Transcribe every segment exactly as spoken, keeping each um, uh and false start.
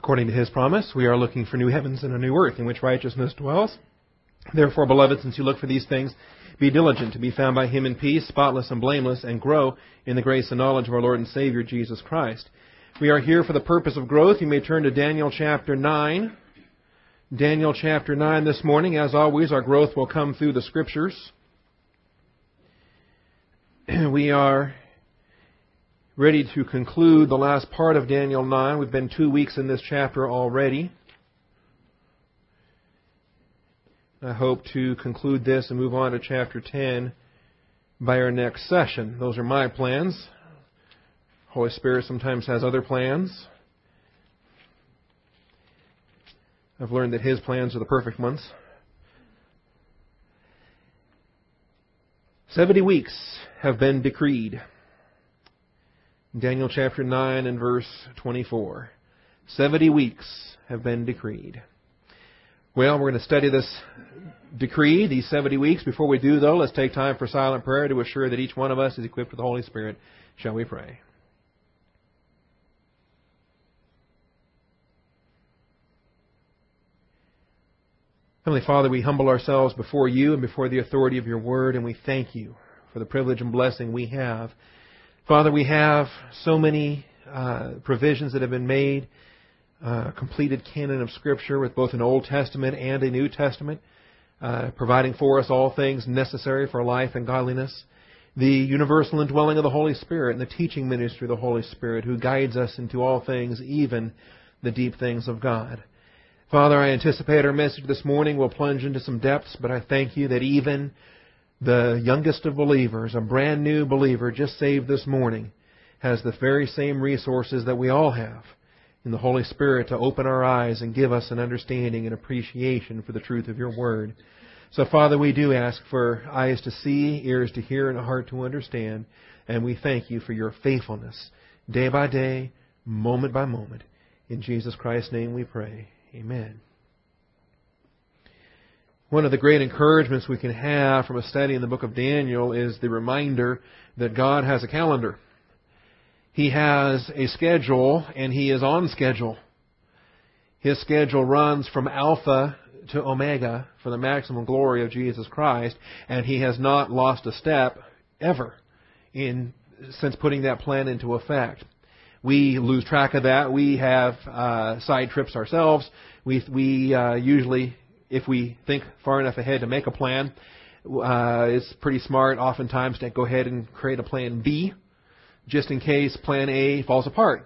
According to His promise, we are looking for new heavens and a new earth in which righteousness dwells. Therefore, beloved, since you look for these things, be diligent to be found by Him in peace, spotless and blameless, and grow in the grace and knowledge of our Lord and Savior, Jesus Christ. We are here for the purpose of growth. You may turn to Daniel chapter nine. Daniel chapter nine this morning. As always, our growth will come through the Scriptures. We are ready to conclude the last part of Daniel nine. We've been two weeks in this chapter already. I hope to conclude this and move on to chapter ten by our next session. Those are my plans. Holy Spirit sometimes has other plans. I've learned that His plans are the perfect ones. Seventy weeks have been decreed. Daniel chapter nine and verse twenty-four. Seventy weeks have been decreed. Well, we're going to study this decree, these seventy weeks. Before we do, though, let's take time for silent prayer to assure that each one of us is equipped with the Holy Spirit. Shall we pray? Heavenly Father, we humble ourselves before You and before the authority of Your Word, and we thank You for the privilege and blessing we have. Father, we have so many uh, provisions that have been made, uh, completed canon of Scripture with both an Old Testament and a New Testament, uh, providing for us all things necessary for life and godliness. The universal indwelling of the Holy Spirit and the teaching ministry of the Holy Spirit who guides us into all things, even the deep things of God. Father, I anticipate our message this morning will plunge into some depths, but I thank You that even the youngest of believers, a brand new believer just saved this morning, has the very same resources that we all have in the Holy Spirit to open our eyes and give us an understanding and appreciation for the truth of Your Word. So, Father, we do ask for eyes to see, ears to hear, and a heart to understand, and we thank You for Your faithfulness day by day, moment by moment. In Jesus Christ's name we pray. Amen. One of the great encouragements we can have from a study in the book of Daniel is the reminder that God has a calendar. He has a schedule, and He is on schedule. His schedule runs from Alpha to Omega for the maximum glory of Jesus Christ, and He has not lost a step ever in since putting that plan into effect. We lose track of that. We have uh, side trips ourselves. We we uh, usually, if we think far enough ahead to make a plan, uh, it's pretty smart oftentimes to go ahead and create a plan B, just in case plan A falls apart.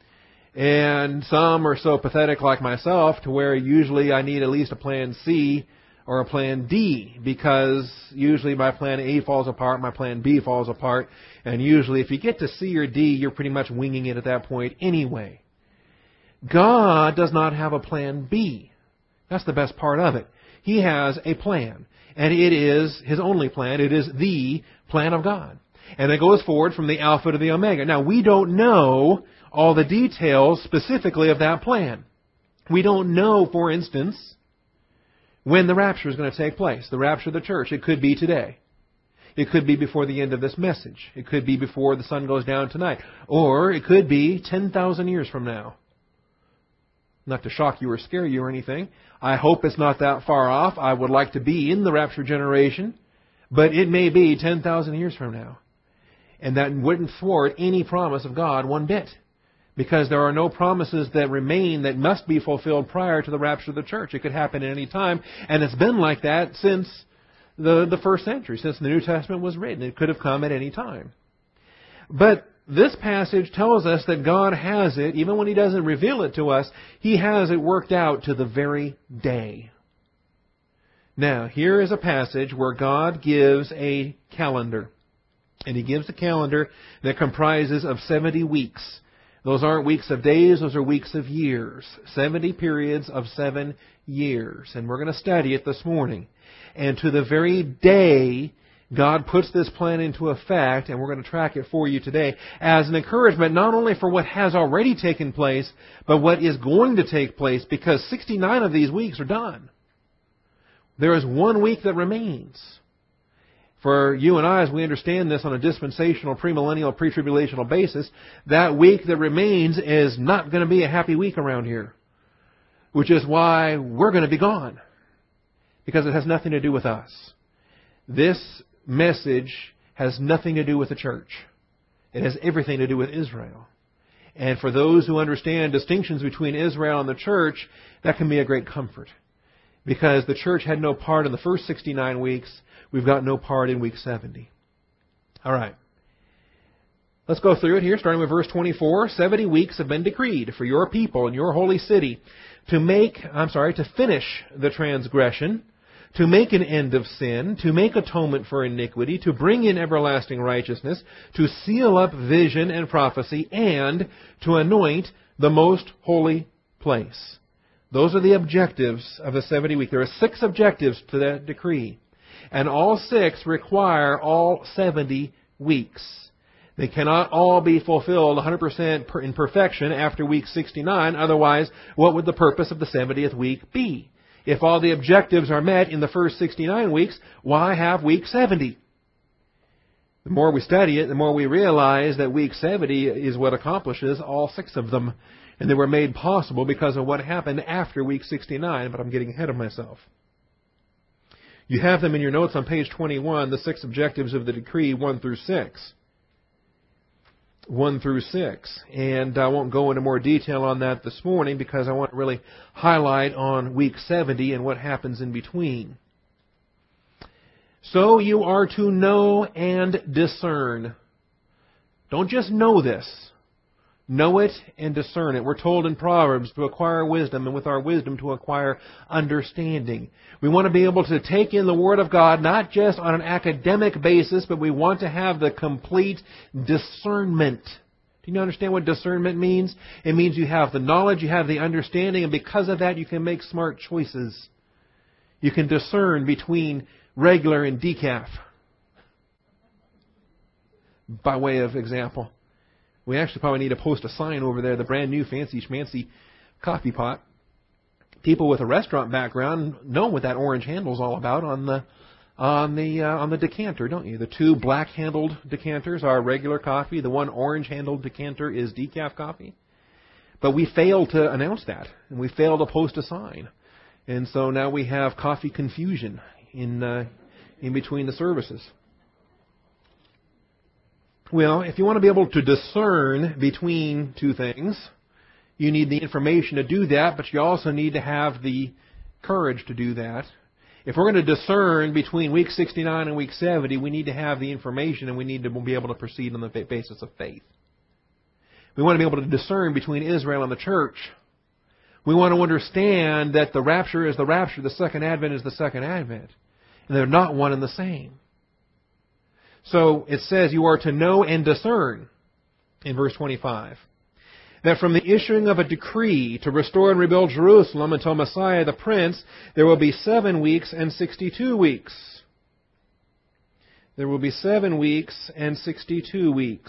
And some are so pathetic like myself to where usually I need at least a plan C or a plan D, because usually my plan A falls apart, my plan B falls apart, and usually if you get to C or D, you're pretty much winging it at that point anyway. God does not have a plan B. That's the best part of it. He has a plan, and it is His only plan. It is the plan of God. And it goes forward from the Alpha to the Omega. Now, we don't know all the details specifically of that plan. We don't know, for instance, when the rapture is going to take place, the rapture of the church. It could be today. It could be before the end of this message. It could be before the sun goes down tonight. Or it could be ten thousand years from now. Not to shock you or scare you or anything. I hope it's not that far off. I would like to be in the rapture generation. But it may be ten thousand years from now. And that wouldn't thwart any promise of God one bit. Because there are no promises that remain that must be fulfilled prior to the rapture of the church. It could happen at any time. And it's been like that since the, the first century, since the New Testament was written. It could have come at any time. But this passage tells us that God has it, even when He doesn't reveal it to us, He has it worked out to the very day. Now, here is a passage where God gives a calendar. And He gives a calendar that comprises of seventy weeks. Those aren't weeks of days, those are weeks of years. seventy periods of seven years. And we're going to study it this morning. And to the very day, God puts this plan into effect, and we're going to track it for you today, as an encouragement not only for what has already taken place, but what is going to take place, because sixty-nine of these weeks are done. There is one week that remains. For you and I, as we understand this on a dispensational, premillennial, pre-tribulational basis, that week that remains is not going to be a happy week around here. which is why we're going to be gone, because it has nothing to do with us. This message has nothing to do with the church. It has everything to do with Israel. And for those who understand distinctions between Israel and the church, that can be a great comfort. Because the church had no part in the first sixty-nine weeks, we've got no part in week seventy. All right. Let's go through it here, starting with verse twenty-four. Seventy weeks have been decreed for your people and your holy city to make, I'm sorry, to finish the transgression, to make an end of sin, to make atonement for iniquity, to bring in everlasting righteousness, to seal up vision and prophecy, and to anoint the most holy place. Those are the objectives of the seventy week. There are six objectives to that decree. And all six require all seventy weeks. They cannot all be fulfilled one hundred percent in perfection after week sixty-nine. Otherwise, what would the purpose of the seventieth week be? If all the objectives are met in the first sixty-nine weeks, why have week seventy? The more we study it, the more we realize that week seventy is what accomplishes all six of them. And they were made possible because of what happened after week sixty-nine, but I'm getting ahead of myself. You have them in your notes on page twenty-one, the six objectives of the decree, one through six. one through six. And I won't go into more detail on that this morning because I want to really highlight on week seventy and what happens in between. So you are to know and discern. Don't just know this. Know it and discern it. We're told in Proverbs to acquire wisdom, and with our wisdom to acquire understanding. We want to be able to take in the Word of God not just on an academic basis, but we want to have the complete discernment. Do you understand what discernment means? It means you have the knowledge, you have the understanding, and because of that you can make smart choices. You can discern between regular and decaf. By way of example. We actually probably need to post a sign over there, the brand new fancy schmancy coffee pot. People with a restaurant background know what that orange handle's all about on the on the uh, on the decanter, don't you? The two black-handled decanters are regular coffee. The one orange-handled decanter is decaf coffee. But we failed to announce that, and we failed to post a sign, and so now we have coffee confusion in uh, in between the services. Well, if you want to be able to discern between two things, you need the information to do that, but you also need to have the courage to do that. If we're going to discern between week sixty-nine and week seventy, we need to have the information and we need to be able to proceed on the basis of faith. We want to be able to discern between Israel and the church. We want to understand that the rapture is the rapture, the second advent is the second advent. And they're not one and the same. So it says you are to know and discern in verse twenty-five. That from the issuing of a decree to restore and rebuild Jerusalem until Messiah the Prince, there will be seven weeks and sixty-two weeks. There will be seven weeks and sixty-two weeks.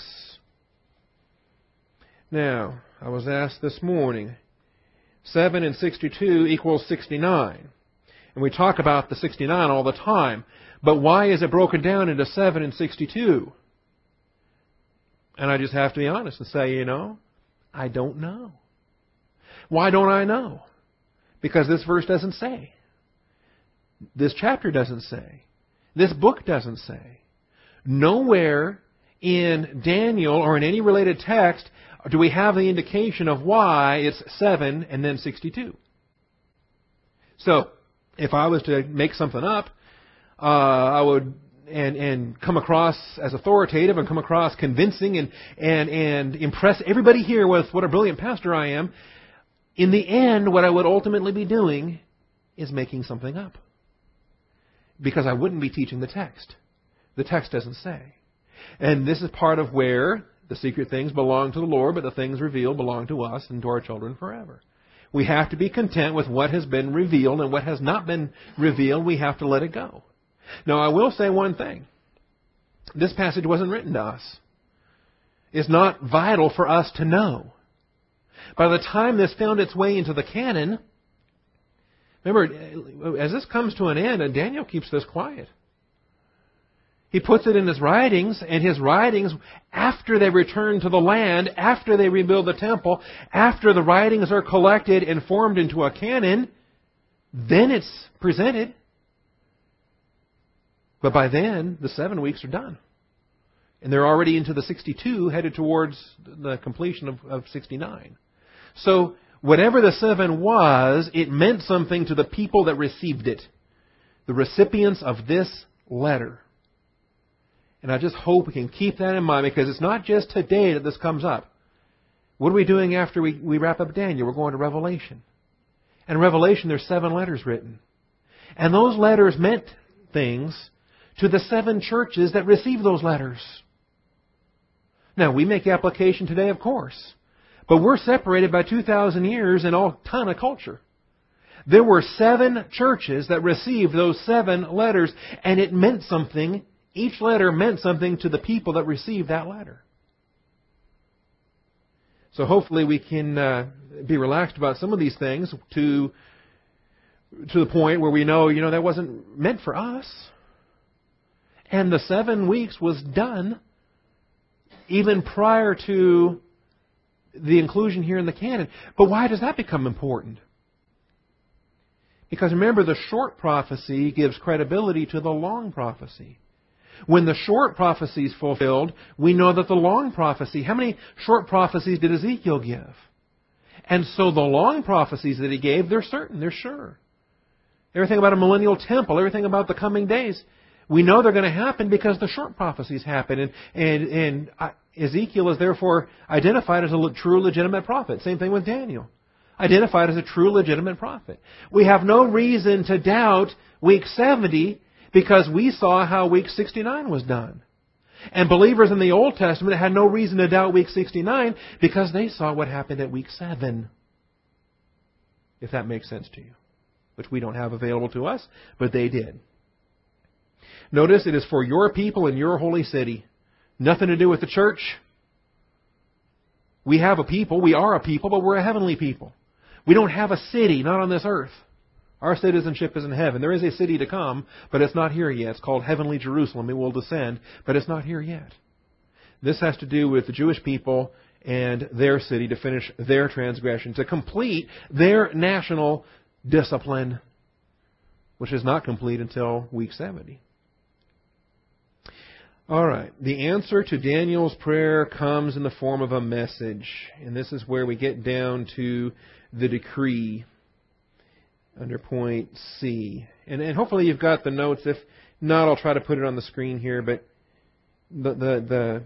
Now, I was asked this morning, seven and sixty-two equals sixty-nine. And we talk about the sixty-nine all the time. But why is it broken down into seven and sixty-two? And I just have to be honest and say, you know, I don't know. Why don't I know? Because this verse doesn't say. This chapter doesn't say. This book doesn't say. Nowhere in Daniel or in any related text do we have the indication of why it's seven and then sixty-two. So, if I was to make something up, uh, I would and and come across as authoritative and come across convincing and and and impress everybody here with what a brilliant pastor I am. In the end, what I would ultimately be doing is making something up. Because I wouldn't be teaching the text. The text doesn't say. And this is part of where the secret things belong to the Lord, but the things revealed belong to us and to our children forever. We have to be content with what has been revealed, and what has not been revealed, we have to let it go. Now, I will say one thing. This passage wasn't written to us. It's not vital for us to know. By the time this found its way into the canon, remember, as this comes to an end, and Daniel keeps this quiet. He puts it in his writings, and his writings, after they return to the land, after they rebuild the temple, after the writings are collected and formed into a canon, then it's presented. But by then, the seven weeks are done. And they're already into the sixty-two, headed towards the completion of, of sixty-nine. So, whatever the seven was, it meant something to the people that received it. The recipients of this letter. And I just hope we can keep that in mind, because it's not just today that this comes up. What are we doing after we, we wrap up Daniel? We're going to Revelation. And in Revelation, there's seven letters written. And those letters meant things to the seven churches that received those letters. Now, we make application today, of course. But we're separated by two thousand years and all ton of culture. There were seven churches that received those seven letters, and it meant something. Each letter meant something to the people that received that letter. So hopefully we can uh, be relaxed about some of these things to, to the point where we know, you know, that wasn't meant for us. And the seven weeks was done even prior to the inclusion here in the canon. But why does that become important? Because remember, the short prophecy gives credibility to the long prophecy. When the short prophecy is fulfilled, we know that the long prophecy... How many short prophecies did Ezekiel give? And so the long prophecies that he gave, they're certain, they're sure. Everything about a millennial temple, everything about the coming days, we know they're going to happen because the short prophecies happen. And, and, and Ezekiel is therefore identified as a true, legitimate prophet. Same thing with Daniel. Identified as a true, legitimate prophet. We have no reason to doubt week seventy because we saw how week sixty-nine was done. And believers in the Old Testament had no reason to doubt week sixty-nine because they saw what happened at week seven. If that makes sense to you. Which we don't have available to us, but they did. Notice it is for your people in your holy city. Nothing to do with the church. We have a people, we are a people, but we're a heavenly people. We don't have a city, not on this earth. Our citizenship is in heaven. There is a city to come, but it's not here yet. It's called Heavenly Jerusalem. It will descend, but it's not here yet. This has to do with the Jewish people and their city to finish their transgression, to complete their national discipline, which is not complete until week seventy. All right. The answer to Daniel's prayer comes in the form of a message. And this is where we get down to the decree under point C. And, and hopefully you've got the notes. If not, I'll try to put it on the screen here. But the, the, the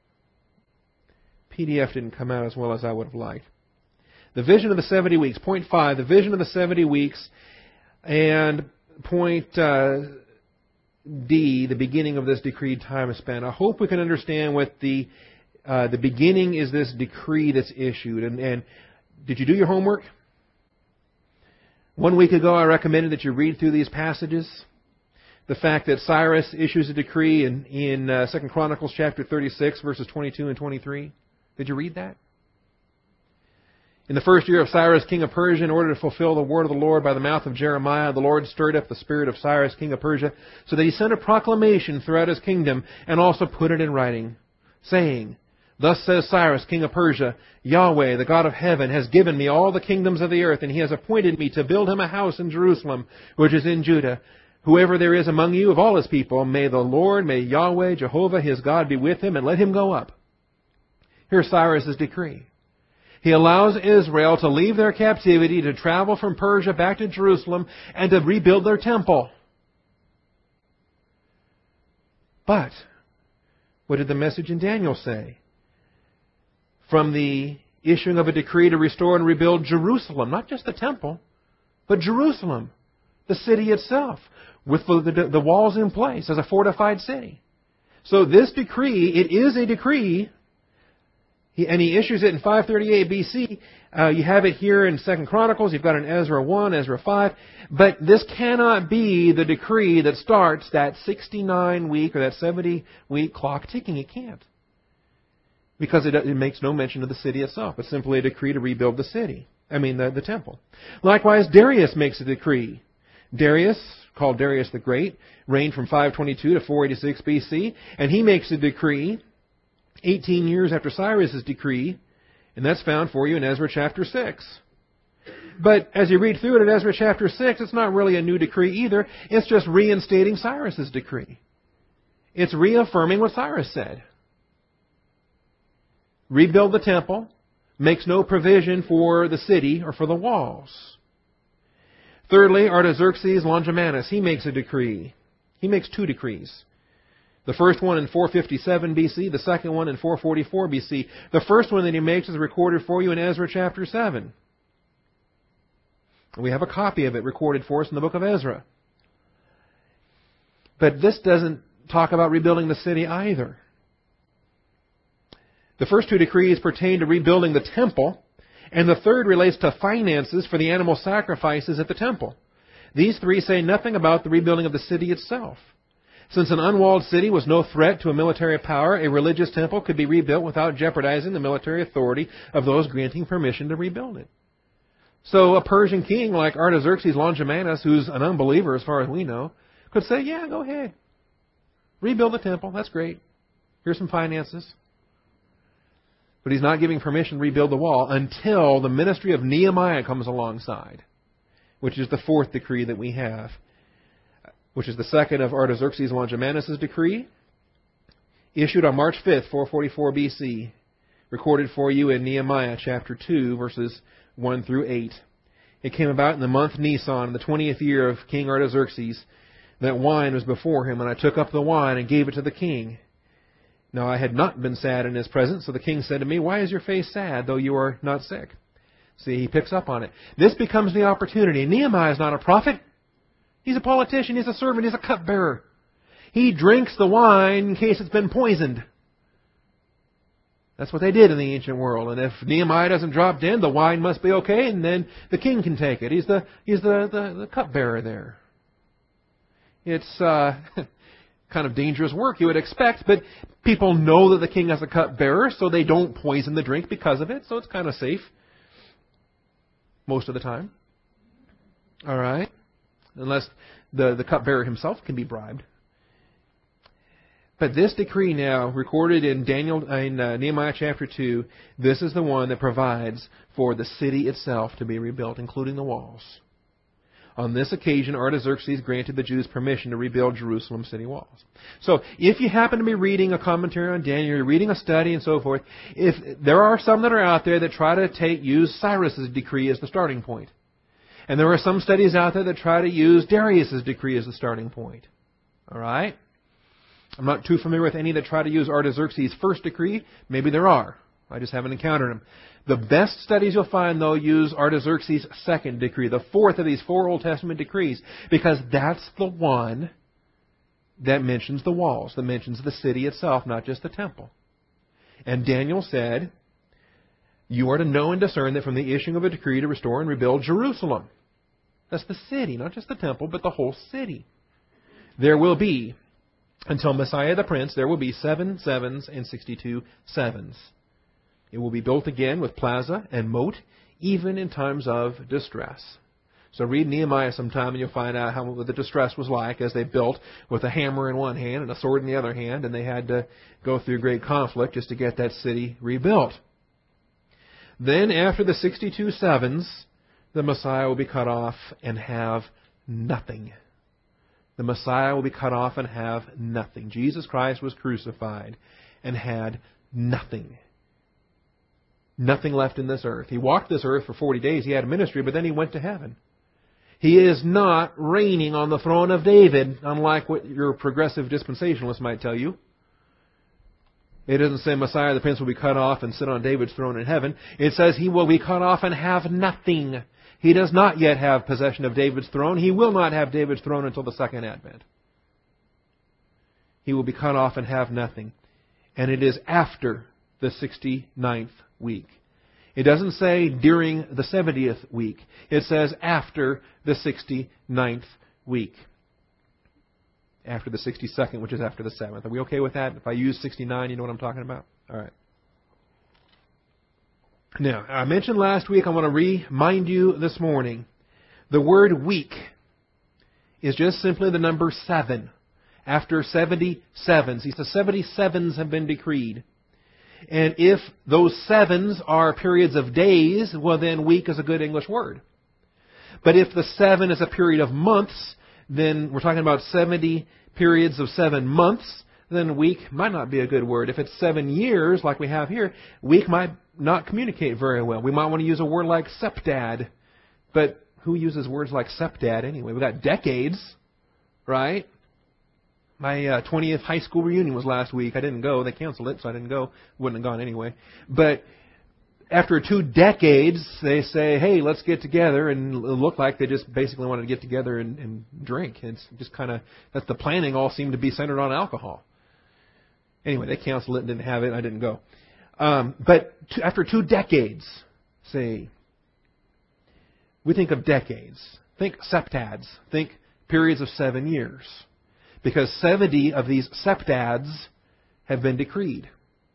P D F didn't come out as well as I would have liked. The vision of the seventy weeks. Point five, the vision of the seventy weeks. And point uh, D, the beginning of this decreed time span. I hope we can understand what the uh, the beginning is. This decree that's issued. And, and did you do your homework? One week ago, I recommended that you read through these passages. The fact that Cyrus issues a decree in, in uh, Second Chronicles chapter thirty-six, verses twenty-two and twenty-three. Did you read that? In the first year of Cyrus, king of Persia, in order to fulfill the word of the Lord by the mouth of Jeremiah, the Lord stirred up the spirit of Cyrus, king of Persia, so that he sent a proclamation throughout his kingdom and also put it in writing, saying, Thus says Cyrus, king of Persia, Yahweh, the God of heaven, has given me all the kingdoms of the earth, and he has appointed me to build him a house in Jerusalem, which is in Judah. Whoever there is among you of all his people, may the Lord, may Yahweh, Jehovah, his God, be with him, and let him go up. Here's Cyrus's decree. He allows Israel to leave their captivity, to travel from Persia back to Jerusalem, and to rebuild their temple. But what did the message in Daniel say? From the issuing of a decree to restore and rebuild Jerusalem, not just the temple, but Jerusalem, the city itself, with the, the, the walls in place as a fortified city. So this decree, it is a decree. He, and he issues it in five thirty-eight B C. Uh, you have it here in Second Chronicles. You've got it in Ezra one, Ezra five. But this cannot be the decree that starts that sixty-nine week or that seventy week clock ticking. It can't. Because it, it makes no mention of the city itself. It's simply a decree to rebuild the city. I mean, the, the temple. Likewise, Darius makes a decree. Darius, called Darius the Great, reigned from five twenty-two to four eighty-six B C, and he makes a decree eighteen years after Cyrus's decree, and that's found for you in Ezra chapter six. But as you read through it in Ezra chapter six, it's not really a new decree either. It's just reinstating Cyrus's decree. It's reaffirming what Cyrus said. Rebuild the temple, makes no provision for the city or for the walls. Thirdly, Artaxerxes Longimanus, he makes a decree. He makes two decrees. The first one in four fifty-seven B C, the second one in four forty-four B C. The first one that he makes is recorded for you in Ezra chapter seven. We have a copy of it recorded for us in the book of Ezra. But this doesn't talk about rebuilding the city either. The first two decrees pertain to rebuilding the temple, and the third relates to finances for the animal sacrifices at the temple. These three say nothing about the rebuilding of the city itself. Since an unwalled city was no threat to a military power, a religious temple could be rebuilt without jeopardizing the military authority of those granting permission to rebuild it. So a Persian king like Artaxerxes Longimanus, who's an unbeliever as far as we know, could say, yeah, go ahead. Rebuild the temple. That's great. Here's some finances. But he's not giving permission to rebuild the wall until the ministry of Nehemiah comes alongside, which is the fourth decree that we have, which is the second of Artaxerxes Longimanus' decree, issued on March fifth, four forty-four B C, recorded for you in Nehemiah chapter two, verses one through eight. It came about in the month Nisan, in the twentieth year of King Artaxerxes, that wine was before him, and I took up the wine and gave it to the king. Now I had not been sad in his presence, so the king said to me, why is your face sad, though you are not sick? See, he picks up on it. This becomes the opportunity. Nehemiah is not a prophet. He's a politician. He's a servant. He's a cupbearer. He drinks the wine in case it's been poisoned. That's what they did in the ancient world. And if Nehemiah doesn't drop dead, the wine must be okay, and then the king can take it. He's the he's the, the, the cupbearer there. It's uh, kind of dangerous work, you would expect, but people know that the king has a cupbearer, so they don't poison the drink because of it, so it's kind of safe most of the time. All right? Unless the, the cupbearer himself can be bribed. But this decree now, recorded in Daniel in uh, Nehemiah chapter two, this is the one that provides for the city itself to be rebuilt, including the walls. On this occasion, Artaxerxes granted the Jews permission to rebuild Jerusalem's city walls. So, if you happen to be reading a commentary on Daniel, you're reading a study and so forth, if there are some that are out there that try to take use Cyrus's decree as the starting point. And there are some studies out there that try to use Darius's decree as the starting point. All right? I'm not too familiar with any that try to use Artaxerxes' first decree. Maybe there are. I just haven't encountered them. The best studies you'll find, though, use Artaxerxes' second decree, the fourth of these four Old Testament decrees, because that's the one that mentions the walls, that mentions the city itself, not just the temple. And Daniel said, you are to know and discern that from the issuing of a decree to restore and rebuild Jerusalem. That's the city, not just the temple, but the whole city. There will be, until Messiah the Prince, there will be seven sevens and sixty-two sevens. It will be built again with plaza and moat, even in times of distress. So read Nehemiah sometime and you'll find out how what the distress was like as they built with a hammer in one hand and a sword in the other hand, and they had to go through great conflict just to get that city rebuilt. Then after the sixty-two sevens, the Messiah will be cut off and have nothing. The Messiah will be cut off and have nothing. Jesus Christ was crucified and had nothing. Nothing left in this earth. He walked this earth for forty days. He had a ministry, but then he went to heaven. He is not reigning on the throne of David, unlike what your progressive dispensationalists might tell you. It doesn't say Messiah the Prince will be cut off and sit on David's throne in heaven. It says he will be cut off and have nothing. He does not yet have possession of David's throne. He will not have David's throne until the second advent. He will be cut off and have nothing. And it is after the sixty-ninth week. It doesn't say during the seventieth week. It says after the sixty-ninth week. After the sixty-second, which is after the seventh. Are we okay with that? If I use sixty-nine, you know what I'm talking about? All right. Now, I mentioned last week, I want to remind you this morning, the word week is just simply the number seven. After seventy sevens. He says seventy sevens have been decreed. And if those sevens are periods of days, well then week is a good English word. But if the seven is a period of months, then we're talking about seventy periods of seven months, then week might not be a good word. If it's seven years, like we have here, week might not communicate very well. We might want to use a word like septad. But who uses words like septad anyway? We've got decades, right? My uh, twentieth high school reunion was last week. I didn't go. They canceled it, so I didn't go. Wouldn't have gone anyway. But after two decades, they say, hey, let's get together. And it looked like they just basically wanted to get together and, and drink. It's just kind of, that's the planning all seemed to be centered on alcohol. Anyway, they canceled it and didn't have it. I didn't go. Um, but t- after two decades, say, we think of decades. Think septads. Think periods of seven years. Because seventy of these septads have been decreed.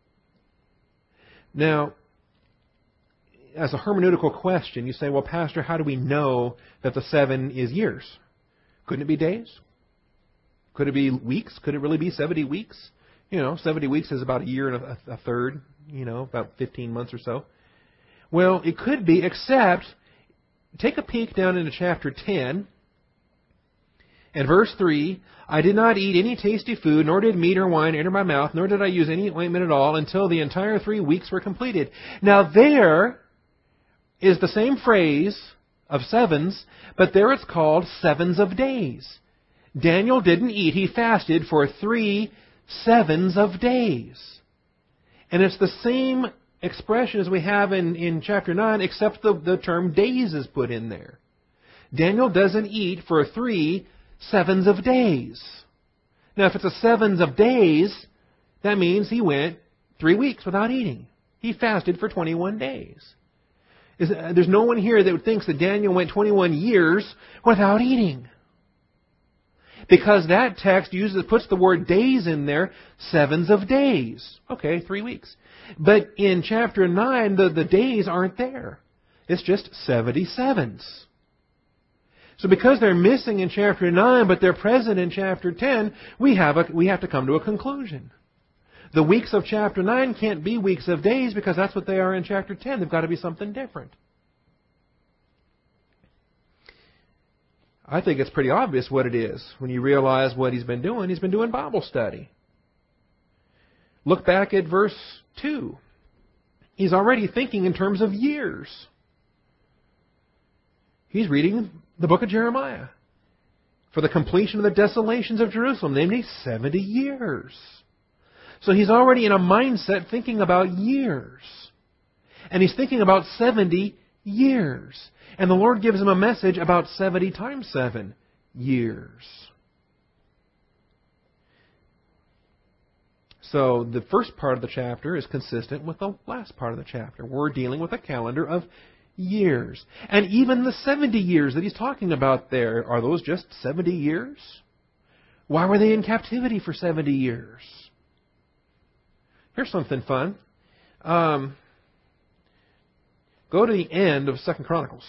Now, as a hermeneutical question, you say, well, Pastor, how do we know that the seven is years? Couldn't it be days? Could it be weeks? Could it really be seventy weeks? You know, seventy weeks is about a year and a, a third, you know, about fifteen months or so. Well, it could be, except take a peek down into chapter ten. And verse three, I did not eat any tasty food, nor did meat or wine enter my mouth, nor did I use any ointment at all until the entire three weeks were completed. Now there is the same phrase of sevens, but there it's called sevens of days. Daniel didn't eat, he fasted for three sevens of days. And it's the same expression as we have in, in chapter nine, except the, the term days is put in there. Daniel doesn't eat for three sevens of days. Now, if it's a sevens of days, that means he went three weeks without eating. He fasted for twenty-one days. Is, there's no one here that thinks that Daniel went twenty-one years without eating. Because that text uses puts the word days in there, sevens of days. Okay, three weeks. But in chapter nine, the, the days aren't there. It's just seventy sevens. So because they're missing in chapter nine, but they're present in chapter ten, we have a, we have to come to a conclusion. The weeks of chapter nine can't be weeks of days because that's what they are in chapter ten. They've got to be something different. I think it's pretty obvious what it is when you realize what he's been doing. He's been doing Bible study. Look back at verse two. He's already thinking in terms of years. He's reading the book of Jeremiah for the completion of the desolations of Jerusalem, namely seventy years. So he's already in a mindset thinking about years. And he's thinking about seventy years. And the Lord gives him a message about seventy times seven years. So the first part of the chapter is consistent with the last part of the chapter. We're dealing with a calendar of years. And even the seventy years that he's talking about there, are those just seventy years? Why were they in captivity for seventy years? Here's something fun. Um, go to the end of Second Chronicles.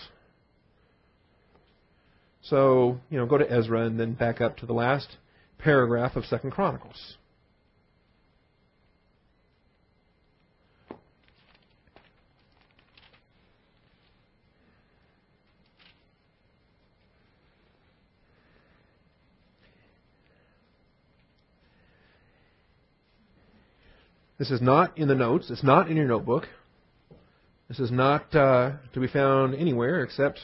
So, you know, go to Ezra and then back up to the last paragraph of Second Chronicles. This is not in the notes. It's not in your notebook. This is not uh, to be found anywhere except,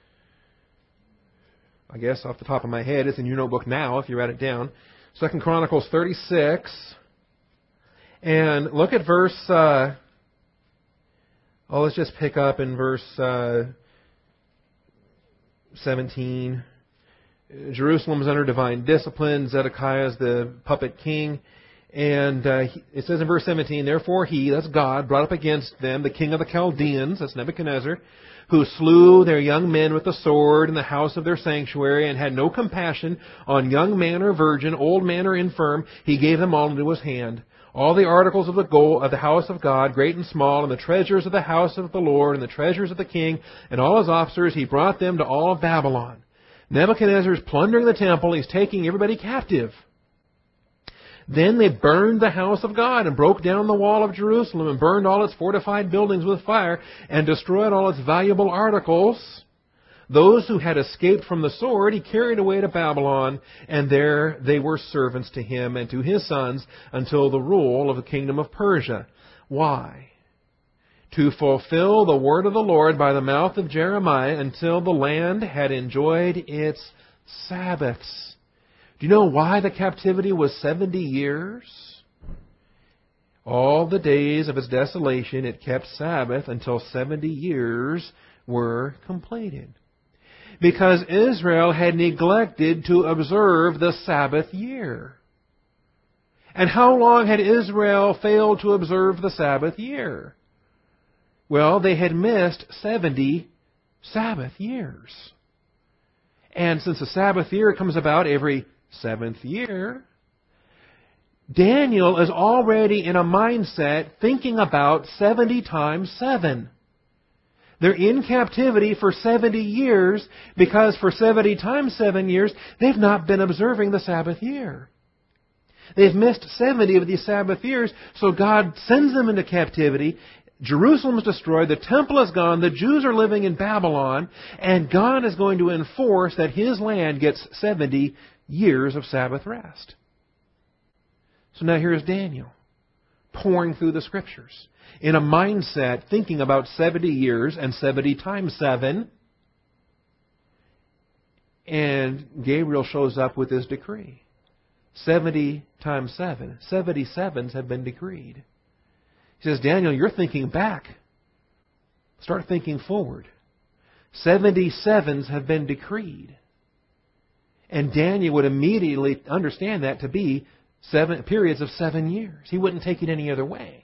I guess, off the top of my head. It's in your notebook now if you write it down. Second Chronicles thirty-six. And look at verse... Uh, oh, let's just pick up in verse uh, seventeen. Jerusalem is under divine discipline. Zedekiah is the puppet king. And uh, it says in verse seventeen, therefore he, that's God, brought up against them the king of the Chaldeans, that's Nebuchadnezzar, who slew their young men with the sword in the house of their sanctuary and had no compassion on young man or virgin, old man or infirm. He gave them all into his hand. All the articles of the gold of the house of God, great and small, and the treasures of the house of the Lord, and the treasures of the king, and all his officers, he brought them to all of Babylon. Nebuchadnezzar is plundering the temple. He's taking everybody captive. Then they burned the house of God and broke down the wall of Jerusalem and burned all its fortified buildings with fire and destroyed all its valuable articles. Those who had escaped from the sword he carried away to Babylon, and there they were servants to him and to his sons until the rule of the kingdom of Persia. Why? To fulfill the word of the Lord by the mouth of Jeremiah until the land had enjoyed its Sabbaths. Do you know why the captivity was seventy years? All the days of its desolation it kept Sabbath until seventy years were completed. Because Israel had neglected to observe the Sabbath year. And how long had Israel failed to observe the Sabbath year? Well, they had missed seventy Sabbath years. And since the Sabbath year comes about every seventh year, Daniel is already in a mindset thinking about seventy times seven. They're in captivity for seventy years because for seventy times seven years, they've not been observing the Sabbath year. They've missed seventy of these Sabbath years, so God sends them into captivity. Jerusalem is destroyed, the temple is gone, the Jews are living in Babylon, and God is going to enforce that His land gets seventy years of Sabbath rest. So now here's Daniel, pouring through the Scriptures, in a mindset thinking about seventy years and seventy times seven. And Gabriel shows up with his decree. seventy times seven. seventy sevens have been decreed. He says, Daniel, you're thinking back. Start thinking forward. seventy sevens have been decreed. And Daniel would immediately understand that to be seven periods of seven years. He wouldn't take it any other way.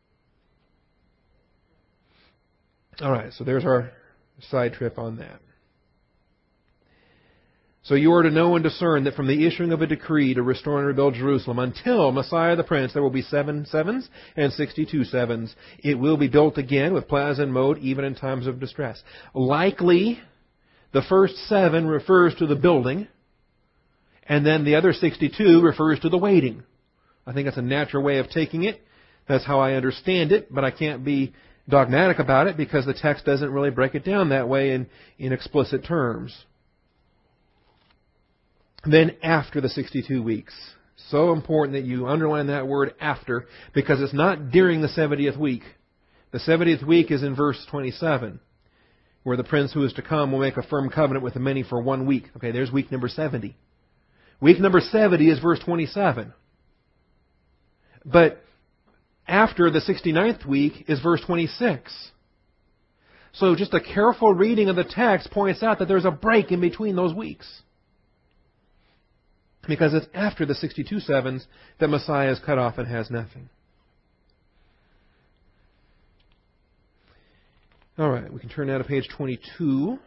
All right, so there's our side trip on that. So you are to know and discern that from the issuing of a decree to restore and rebuild Jerusalem until Messiah the Prince, there will be seven sevens and sixty-two sevens. It will be built again with plaza and moat, even in times of distress. Likely, the first seven refers to the building, and then the other sixty-two refers to the waiting. I think that's a natural way of taking it. That's how I understand it, but I can't be dogmatic about it because the text doesn't really break it down that way in, in explicit terms. Then after the sixty-two weeks. So important that you underline that word after, because it's not during the seventieth week. The seventieth week is in verse twenty-seven, where the prince who is to come will make a firm covenant with the many for one week. Okay, there's week number seventy. Week number seventy is verse twenty-seven. But after the sixty-ninth week is verse twenty-six. So just a careful reading of the text points out that there's a break in between those weeks. Because it's after the sixty-two sevens that Messiah is cut off and has nothing. All right, we can turn now to page twenty-two.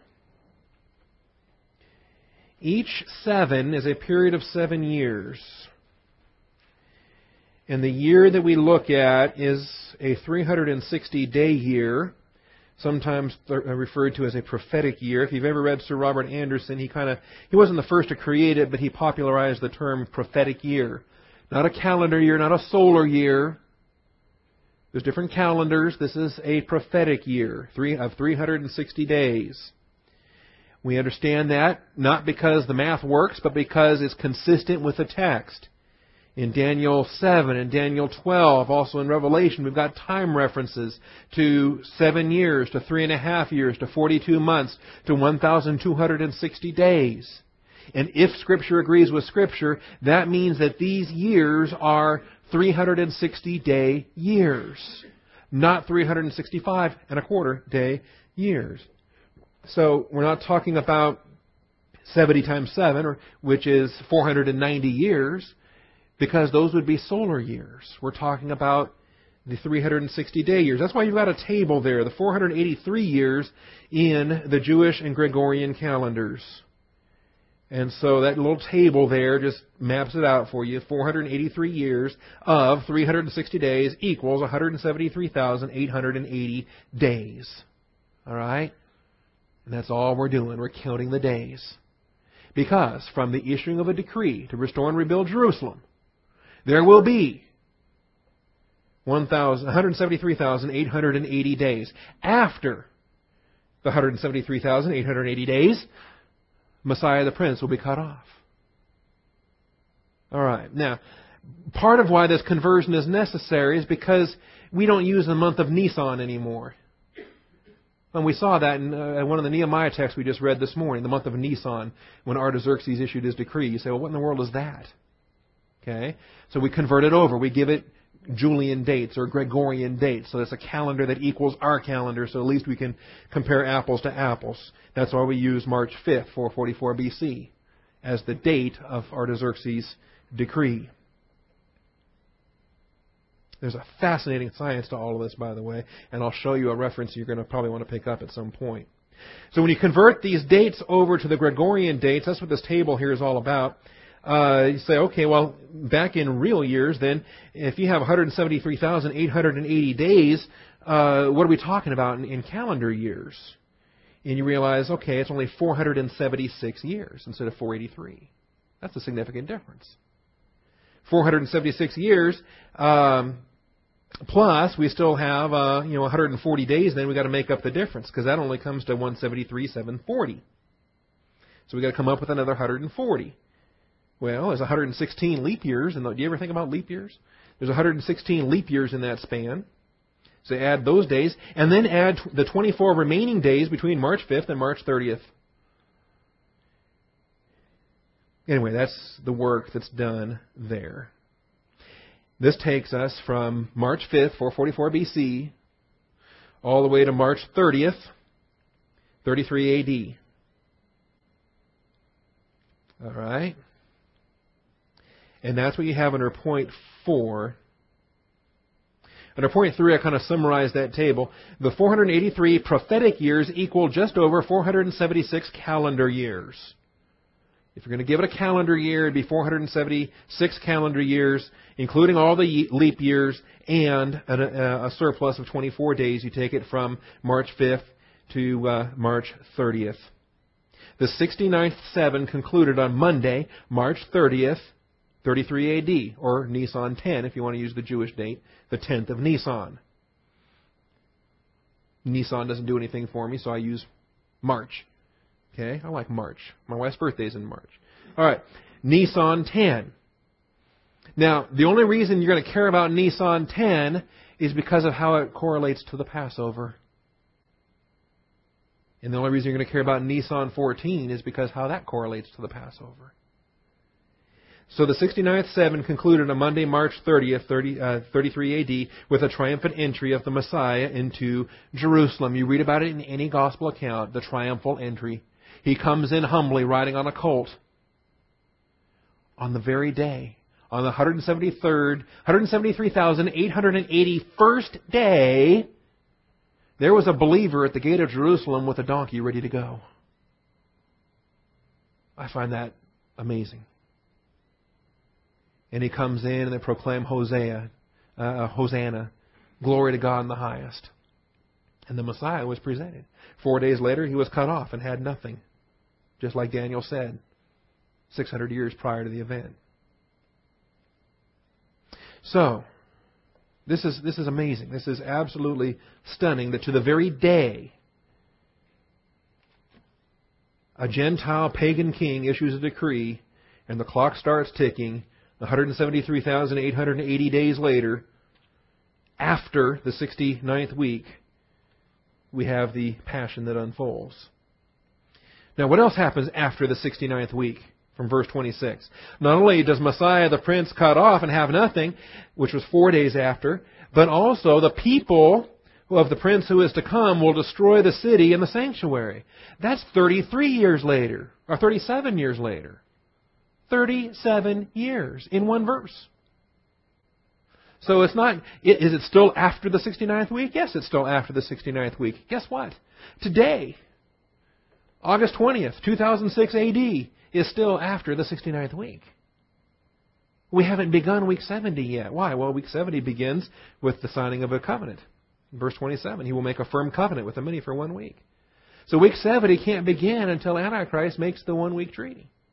Each seven is a period of seven years. And the year that we look at is a three hundred sixty day year, sometimes referred to as a prophetic year. If you've ever read Sir Robert Anderson, he kind of he wasn't the first to create it, but he popularized the term prophetic year. Not a calendar year, not a solar year. There's different calendars. This is a prophetic year three of three hundred sixty days. We understand that not because the math works, but because it's consistent with the text. In Daniel seven and Daniel twelve, also in Revelation, we've got time references to seven years, to three and a half years, to forty-two months, to one thousand two hundred sixty days. And if Scripture agrees with Scripture, that means that these years are three hundred sixty day years, not three hundred sixty-five and a quarter day years. So we're not talking about seventy times seven, or which is four hundred ninety years, because those would be solar years. We're talking about the three hundred sixty day years. That's why you've got a table there, the four hundred eighty-three years in the Jewish and Gregorian calendars. And so that little table there just maps it out for you. four hundred eighty-three years of three hundred sixty days equals one hundred seventy-three thousand eight hundred eighty days. All right? And that's all we're doing. We're counting the days. Because from the issuing of a decree to restore and rebuild Jerusalem, there will be one hundred seventy-three thousand eight hundred eighty days. After the one hundred seventy-three thousand eight hundred eighty days, Messiah the Prince will be cut off. All right. Now, part of why this conversion is necessary is because we don't use the month of Nisan anymore. And we saw that in uh, one of the Nehemiah texts we just read this morning, the month of Nisan, when Artaxerxes issued his decree. You say, well, what in the world is that? Okay, so we convert it over. We give it Julian dates or Gregorian dates. So it's a calendar that equals our calendar, so at least we can compare apples to apples. That's why we use March fifth, four forty-four B C, as the date of Artaxerxes' decree. There's a fascinating science to all of this, by the way, and I'll show you a reference you're going to probably want to pick up at some point. So when you convert these dates over to the Gregorian dates, that's what this table here is all about. Uh, you say, okay, well, back in real years, then, if you have one hundred seventy-three thousand eight hundred eighty days, uh, what are we talking about in, in calendar years? And you realize, okay, it's only four hundred seventy-six years instead of four eighty-three. That's a significant difference. four hundred seventy-six years, um, plus we still have, uh, you know, one hundred forty days. Then we got to make up the difference because that only comes to one hundred seventy-three thousand seven hundred forty. So we got to come up with another one hundred forty. Well, there's one hundred sixteen leap years. And do you ever think about leap years? There's one hundred sixteen leap years in that span. So add those days, and then add the twenty-four remaining days between March fifth and March thirtieth. Anyway, that's the work that's done there. This takes us from March fifth, four forty-four B C, all the way to March thirtieth, thirty-three A D. All right? And that's what you have under point four. Under point three, I kind of summarized that table. The four hundred eighty-three prophetic years equal just over four hundred seventy-six calendar years. If you're going to give it a calendar year, it'd be four hundred seventy-six calendar years, including all the leap years and a, a surplus of twenty-four days. You take it from March fifth to uh, March thirtieth. The sixty-ninth seven concluded on Monday, March thirtieth, thirty-three A D, or Nisan ten, if you want to use the Jewish date, the tenth of Nisan. Nisan doesn't do anything for me, so I use March. Okay, I like March. My wife's birthday is in March. All right, Nisan ten. Now, the only reason you're going to care about Nisan ten is because of how it correlates to the Passover. And the only reason you're going to care about Nisan fourteen is because how that correlates to the Passover. So the sixty-ninth seven concluded on Monday, March thirtieth, thirty, uh, thirty-three A D, with a triumphant entry of the Messiah into Jerusalem. You read about it in any gospel account, the triumphal entry. He comes in humbly, riding on a colt. On the very day, on the one hundred seventy-third, one hundred seventy-three thousand eight hundred eighty-first day, there was a believer at the gate of Jerusalem with a donkey ready to go. I find that amazing. And he comes in and they proclaim Hosea, uh, Hosanna, glory to God in the highest. And the Messiah was presented. Four days later, he was cut off and had nothing. Just like Daniel said, six hundred years prior to the event. So, this is, this is amazing. This is absolutely stunning that to the very day, a Gentile pagan king issues a decree and the clock starts ticking one hundred seventy-three thousand eight hundred eighty days later, after the sixty-ninth week, we have the passion that unfolds. Now, what else happens after the sixty-ninth week? From verse twenty-six. Not only does Messiah the Prince cut off and have nothing, which was four days after, but also the people of the Prince who is to come will destroy the city and the sanctuary. That's thirty-three years later, or thirty-seven years later. thirty-seven years in one verse. So it's not, is it still after the sixty-ninth week? Yes, it's still after the sixty-ninth week. Guess what? Today, August twentieth, two thousand six A D, is still after the sixty-ninth week. We haven't begun week seventy yet. Why? Well, week seventy begins with the signing of a covenant. Verse twenty-seven, he will make a firm covenant with the many for one week. So week seventy can't begin until Antichrist makes the one-week treaty.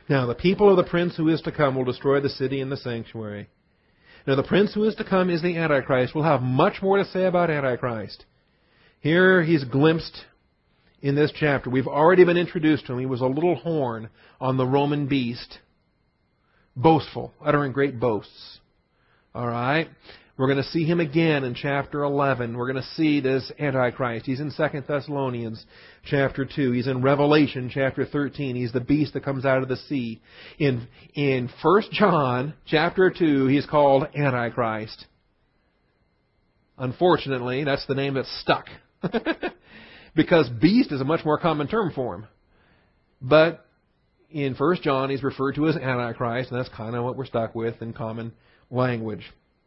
Now, the people of the prince who is to come will destroy the city and the sanctuary. Now, the prince who is to come is the Antichrist. We'll have much more to say about Antichrist. Here he's glimpsed in this chapter. We've already been introduced to him. He was a little horn on the Roman beast. Boastful, uttering great boasts. All right? We're going to see him again in chapter eleven. We're going to see this Antichrist. He's in Second Thessalonians chapter two. He's in Revelation chapter thirteen. He's the beast that comes out of the sea. In, in First John chapter two, he's called Antichrist. Unfortunately, that's the name that's stuck. Because beast is a much more common term for him. But in First John, he's referred to as Antichrist, and that's kind of what we're stuck with in common language.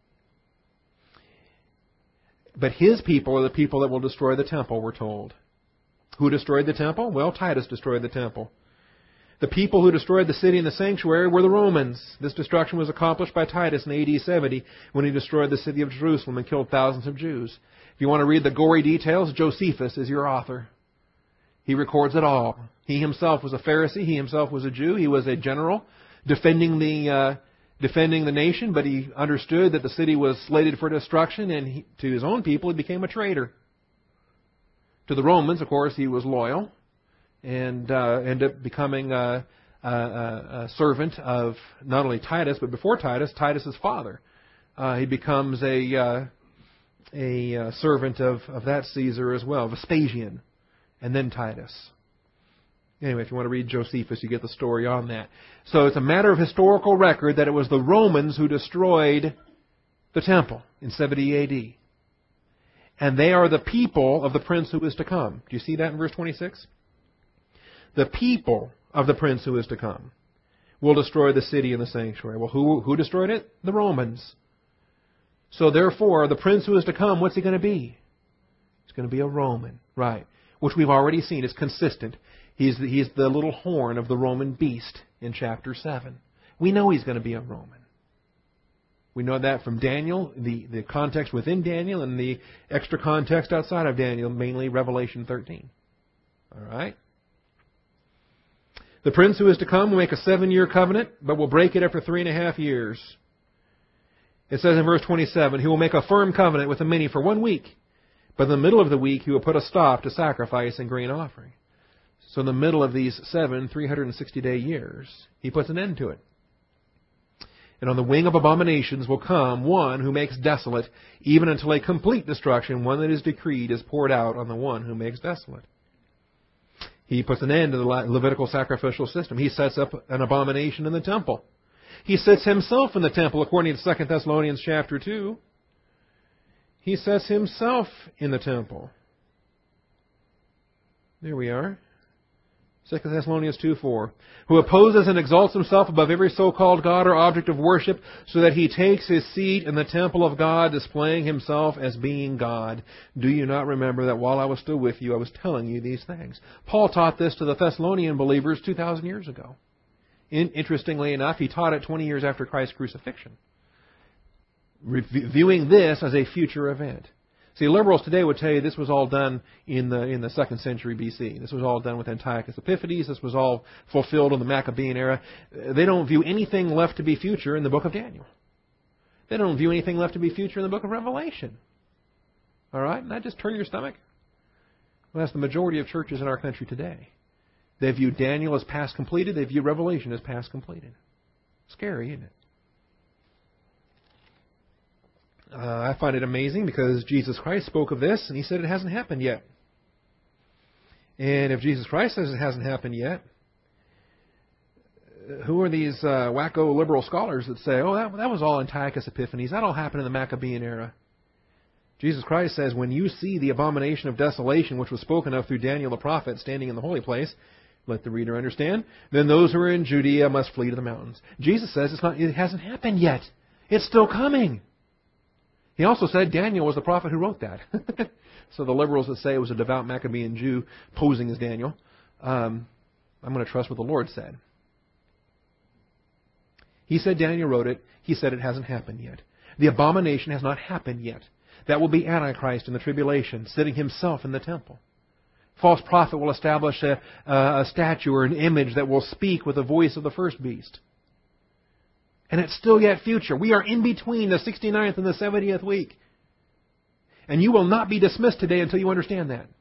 But his people are the people that will destroy the temple, we're told. Who destroyed the temple? Well, Titus destroyed the temple. The people who destroyed the city and the sanctuary were the Romans. This destruction was accomplished by Titus in A D seventy when he destroyed the city of Jerusalem and killed thousands of Jews. If you want to read the gory details, Josephus is your author. He records it all. He himself was a Pharisee. He himself was a Jew. He was a general defending the uh, defending the nation, but he understood that the city was slated for destruction, and he, to his own people, he became a traitor. To the Romans, of course, he was loyal and uh, ended up becoming a, a, a servant of not only Titus, but before Titus, Titus's father. Uh, he becomes a uh, a uh, servant of, of that Caesar as well, Vespasian, and then Titus. Anyway, if you want to read Josephus, you get the story on that. So it's a matter of historical record that it was the Romans who destroyed the temple in seventy A D. And they are the people of the prince who is to come. Do you see that in verse twenty-six? The people of the prince who is to come will destroy the city and the sanctuary. Well, who, who destroyed it? The Romans. So therefore, the prince who is to come, what's he going to be? He's going to be a Roman. Right. Which we've already seen is consistent. He's the, he's the little horn of the Roman beast in chapter seven. We know he's going to be a Roman. We know that from Daniel, the, the context within Daniel, and the extra context outside of Daniel, mainly Revelation thirteen. All right? The prince who is to come will make a seven-year covenant, but will break it after three and a half years. It says in verse twenty-seven, he will make a firm covenant with the many for one week, but in the middle of the week he will put a stop to sacrifice and grain offering. So in the middle of these seven three hundred sixty day years, he puts an end to it. And on the wing of abominations will come one who makes desolate, even until a complete destruction, one that is decreed, is poured out on the one who makes desolate. He puts an end to the Levitical sacrificial system. He sets up an abomination in the temple. He sets himself in the temple, according to Second Thessalonians chapter two. He sets himself in the temple. There we are. Second Thessalonians two four. Who opposes and exalts himself above every so-called God or object of worship, so that he takes his seat in the temple of God, displaying himself as being God. Do you not remember that while I was still with you, I was telling you these things? Paul taught this to the Thessalonian believers two thousand years ago. In, interestingly enough, he taught it twenty years after Christ's crucifixion, viewing this as a future event. See, liberals today would tell you this was all done in the in the second century B C. This was all done with Antiochus Epiphanes. This was all fulfilled in the Maccabean era. They don't view anything left to be future in the book of Daniel. They don't view anything left to be future in the book of Revelation. All right? Not just turn your stomach. Well, that's the majority of churches in our country today. They view Daniel as past completed. They view Revelation as past completed. Scary, isn't it? Uh, I find it amazing because Jesus Christ spoke of this and he said it hasn't happened yet. And if Jesus Christ says it hasn't happened yet, who are these uh, wacko liberal scholars that say, oh, that, that was all Antiochus Epiphanes. That all happened in the Maccabean era. Jesus Christ says, when you see the abomination of desolation, which was spoken of through Daniel the prophet, standing in the holy place, let the reader understand, then those who are in Judea must flee to the mountains. Jesus says it's not, it hasn't happened yet. It's still coming. He also said Daniel was the prophet who wrote that. So the liberals that say it was a devout Maccabean Jew posing as Daniel, um, I'm going to trust what the Lord said. He said Daniel wrote it. He said it hasn't happened yet. The abomination has not happened yet. That will be Antichrist in the tribulation, sitting himself in the temple. false prophet will establish a, a statue or an image that will speak with the voice of the first beast. And it's still yet future. We are in between the sixty-ninth and the seventieth week. And you will not be dismissed today until you understand that.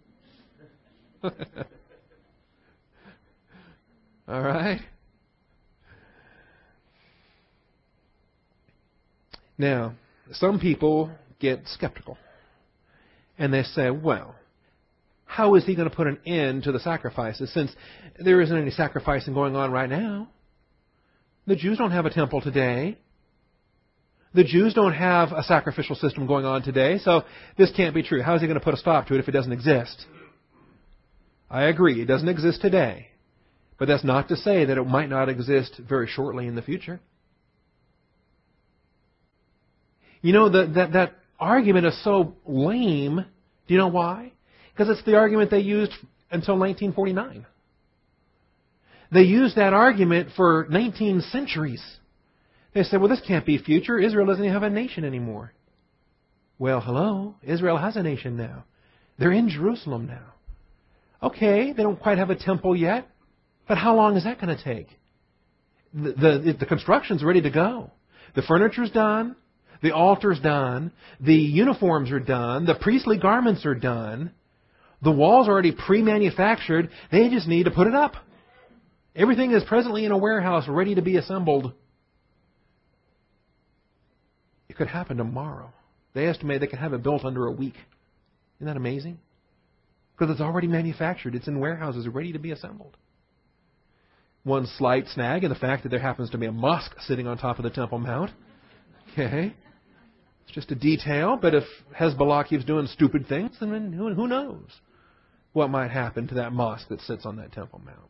All right? Now, some people get skeptical. And they say, well, how is he going to put an end to the sacrifices since there isn't any sacrificing going on right now? The Jews don't have a temple today. The Jews don't have a sacrificial system going on today, so this can't be true. How is he going to put a stop to it if it doesn't exist? I agree, it doesn't exist today. But that's not to say that it might not exist very shortly in the future. You know, the, that, that argument is so lame. Do you know why? Because it's the argument they used until nineteen forty-nine. They used that argument for nineteen centuries. They said, well, this can't be future. Israel doesn't even have a nation anymore. Well, hello. Israel has a nation now. They're in Jerusalem now. Okay, they don't quite have a temple yet. But how long is that going to take? The, the, the construction's ready to go. The furniture's done. The altar's done. The uniforms are done. The priestly garments are done. The walls are already pre-manufactured. They just need to put it up. Everything is presently in a warehouse ready to be assembled. It could happen tomorrow. They estimate they could have it built under a week. Isn't that amazing? Because it's already manufactured. It's in warehouses ready to be assembled. One slight snag in the fact that there happens to be a mosque sitting on top of the Temple Mount. Okay. It's just a detail, but if Hezbollah keeps doing stupid things, then who, who knows what might happen to that mosque that sits on that Temple Mount.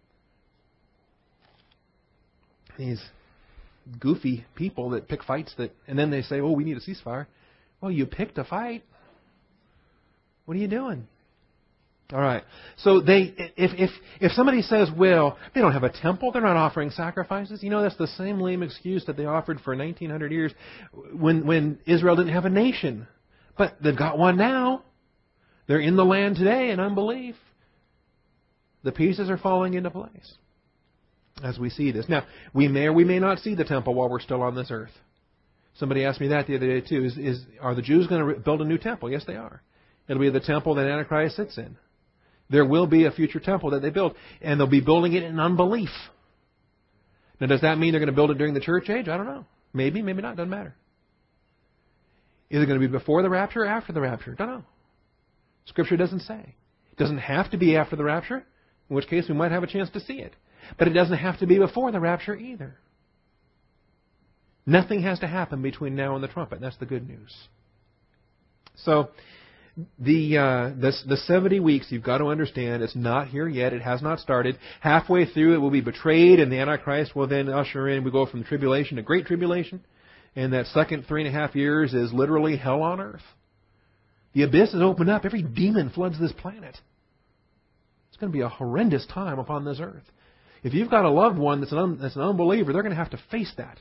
These goofy people that pick fights that, and then they say, oh, we need a ceasefire. Well, you picked a fight. What are you doing? All right. So they, if if if somebody says, well, they don't have a temple, they're not offering sacrifices. You know, that's the same lame excuse that they offered for nineteen hundred years when when Israel didn't have a nation. But they've got one now. They're in the land today in unbelief. The pieces are falling into place as we see this. Now, we may or we may not see the temple while we're still on this earth. Somebody asked me that the other day too. Is, is are the Jews going to build a new temple? Yes, they are. It'll be the temple that Antichrist sits in. There will be a future temple that they build, and they'll be building it in unbelief. Now, does that mean they're going to build it during the church age? I don't know. Maybe, maybe not. Doesn't matter. Is it going to be before the rapture or after the rapture? Don't know. Scripture doesn't say. It doesn't have to be after the rapture, in which case we might have a chance to see it. But it doesn't have to be before the rapture either. Nothing has to happen between now and the trumpet. That's the good news. So, The, uh, the the seventy weeks, you've got to understand, it's not here yet. It has not started. Halfway through, it will be betrayed, and the Antichrist will then usher in. We go from tribulation to great tribulation, and that second three and a half years is literally hell on earth. The abyss is opened up. Every demon floods this planet. It's going to be a horrendous time upon this earth. If you've got a loved one that's an un, that's an unbeliever, they're going to have to face that.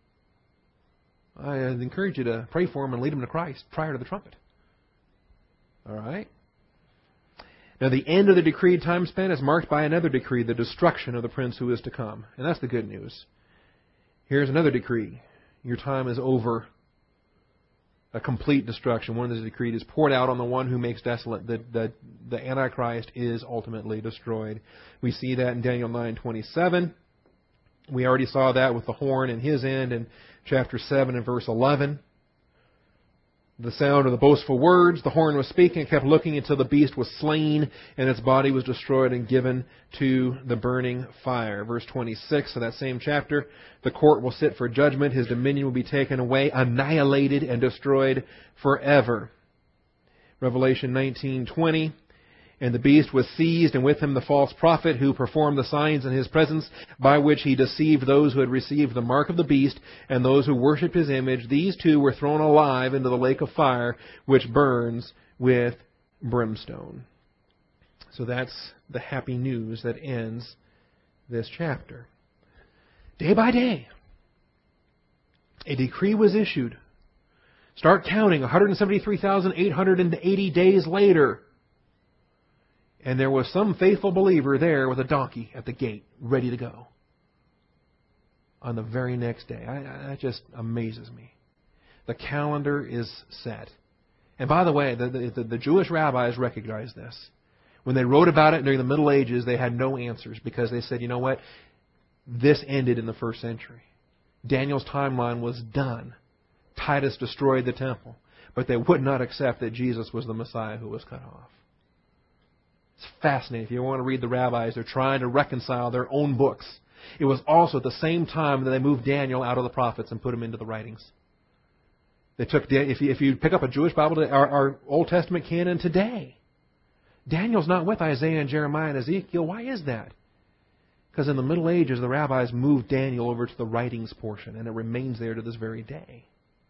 I encourage you to pray for them and lead them to Christ prior to the trumpet. All right? Now, the end of the decreed time span is marked by another decree, the destruction of the prince who is to come. And that's the good news. Here's another decree. Your time is over. A complete destruction. One of the decreed is poured out on the one who makes desolate. The, the, the Antichrist is ultimately destroyed. We see that in Daniel nine twenty-seven. We already saw that with the horn in his end in chapter seven and verse eleven. The sound of the boastful words, the horn was speaking, it kept looking until the beast was slain and its body was destroyed and given to the burning fire. Verse twenty-six of that same chapter, the court will sit for judgment, his dominion will be taken away, annihilated and destroyed forever. Revelation nineteen twenty, and the beast was seized, and with him the false prophet who performed the signs in his presence, by which he deceived those who had received the mark of the beast and those who worshipped his image. These two were thrown alive into the lake of fire, which burns with brimstone. So that's the happy news that ends this chapter. Day by day, a decree was issued. Start counting one hundred seventy-three thousand eight hundred eighty days later. And there was some faithful believer there with a donkey at the gate, ready to go. On the very next day. I, I, that just amazes me. The calendar is set. And by the way, the, the, the Jewish rabbis recognized this. When they wrote about it during the Middle Ages, they had no answers because they said, you know what? This ended in the first century. Daniel's timeline was done. Titus destroyed the temple. But they would not accept that Jesus was the Messiah who was cut off. It's fascinating. If you want to read the rabbis, they're trying to reconcile their own books. It was also at the same time that they moved Daniel out of the prophets and put him into the writings. They took, if you, if you pick up a Jewish Bible, our, our Old Testament canon today, Daniel's not with Isaiah and Jeremiah and Ezekiel. Why is that? Because in the Middle Ages, the rabbis moved Daniel over to the writings portion, and it remains there to this very day.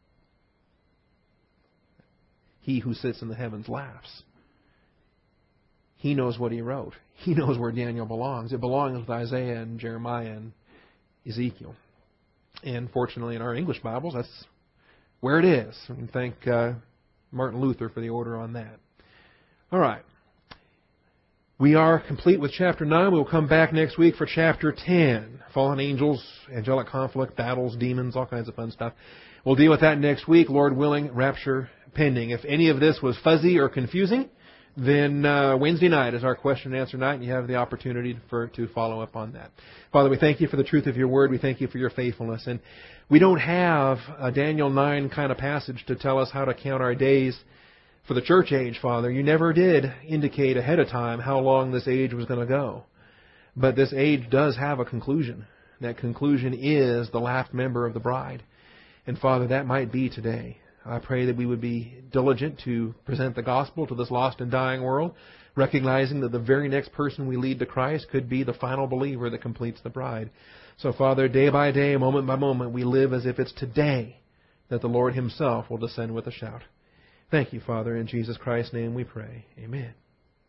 He who sits in the heavens laughs. He knows what he wrote. He knows where Daniel belongs. It belongs with Isaiah and Jeremiah and Ezekiel. And fortunately, in our English Bibles, that's where it is. And thank uh, Martin Luther for the order on that. All right. We are complete with chapter nine. We will come back next week for chapter ten. Fallen angels, angelic conflict, battles, demons, all kinds of fun stuff. We'll deal with that next week, Lord willing, rapture pending. If any of this was fuzzy or confusing, then uh, Wednesday night is our question and answer night, and you have the opportunity for to follow up on that. Father, we thank you for the truth of your word. We thank you for your faithfulness. And we don't have a Daniel nine kind of passage to tell us how to count our days for the church age, Father. You never did indicate ahead of time how long this age was going to go. But this age does have a conclusion. That conclusion is the last member of the bride. And Father, that might be today. I pray that we would be diligent to present the gospel to this lost and dying world, recognizing that the very next person we lead to Christ could be the final believer that completes the bride. So, Father, day by day, moment by moment, we live as if it's today that the Lord Himself will descend with a shout. Thank you, Father. In Jesus Christ's name we pray. Amen.